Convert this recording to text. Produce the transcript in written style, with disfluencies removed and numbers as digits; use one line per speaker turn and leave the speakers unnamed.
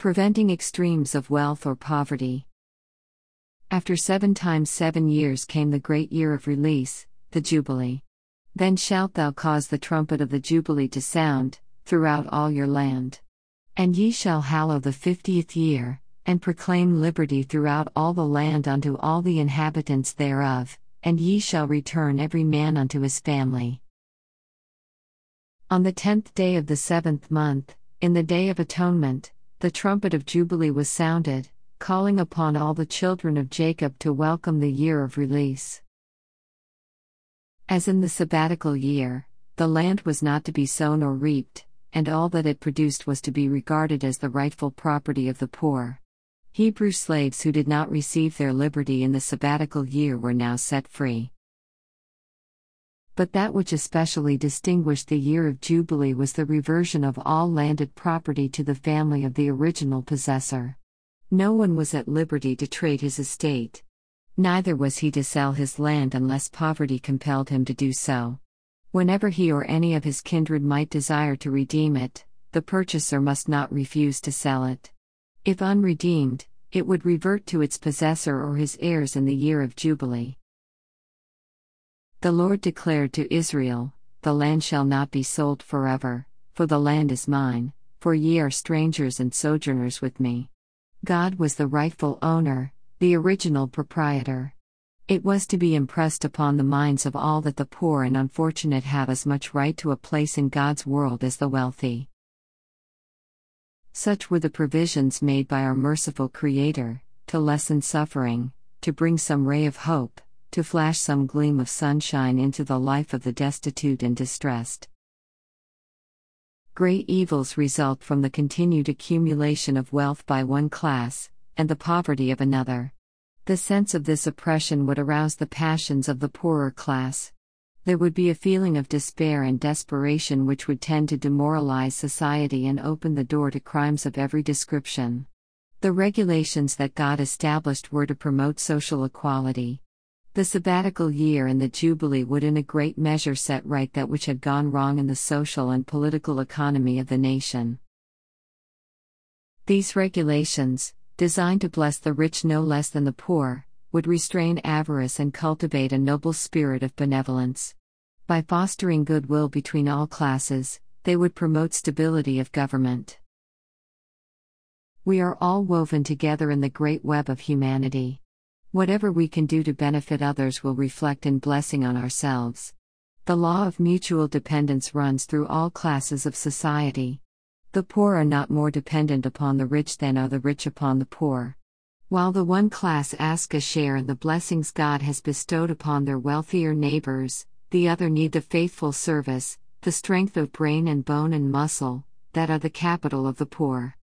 preventing extremes of wealth or poverty. After 7 times 7 years came the great year of release, the Jubilee. Then shalt thou cause the trumpet of the Jubilee to sound, throughout all your land. And ye shall hallow the 50th year, and proclaim liberty throughout all the land unto all the inhabitants thereof, and ye shall return every man unto his family. On the 10th day of the 7th month, in the day of atonement, the trumpet of Jubilee was sounded, calling upon all the children of Jacob to welcome the year of release. As in the sabbatical year, the land was not to be sown or reaped, and all that it produced was to be regarded as the rightful property of the poor. Hebrew slaves who did not receive their liberty in the sabbatical year were now set free. But that which especially distinguished the year of Jubilee was the reversion of all landed property to the family of the original possessor. No one was at liberty to trade his estate. Neither was he to sell his land unless poverty compelled him to do so. Whenever he or any of his kindred might desire to redeem it, the purchaser must not refuse to sell it. If unredeemed, it would revert to its possessor or his heirs in the year of Jubilee. The Lord declared to Israel, "The land shall not be sold forever, for the land is mine, for ye are strangers and sojourners with me." God was the rightful owner, the original proprietor. It was to be impressed upon the minds of all that the poor and unfortunate have as much right to a place in God's world as the wealthy. Such were the provisions made by our merciful Creator, to lessen suffering, to bring some ray of hope, to flash some gleam of sunshine into the life of the destitute and distressed. Great evils result from the continued accumulation of wealth by one class, and the poverty of another. The sense of this oppression would arouse the passions of the poorer class. There would be a feeling of despair and desperation which would tend to demoralize society and open the door to crimes of every description. The regulations that God established were to promote social equality. The sabbatical year and the Jubilee would in a great measure set right that which had gone wrong in the social and political economy of the nation. These regulations, designed to bless the rich no less than the poor, would restrain avarice and cultivate a noble spirit of benevolence. By fostering goodwill between all classes, they would promote stability of government. We are all woven together in the great web of humanity. Whatever we can do to benefit others will reflect in blessing on ourselves. The law of mutual dependence runs through all classes of society. The poor are not more dependent upon the rich than are the rich upon the poor. While the one class asks a share in the blessings God has bestowed upon their wealthier neighbors, the other need the faithful service, the strength of brain and bone and muscle, that are the capital of the poor.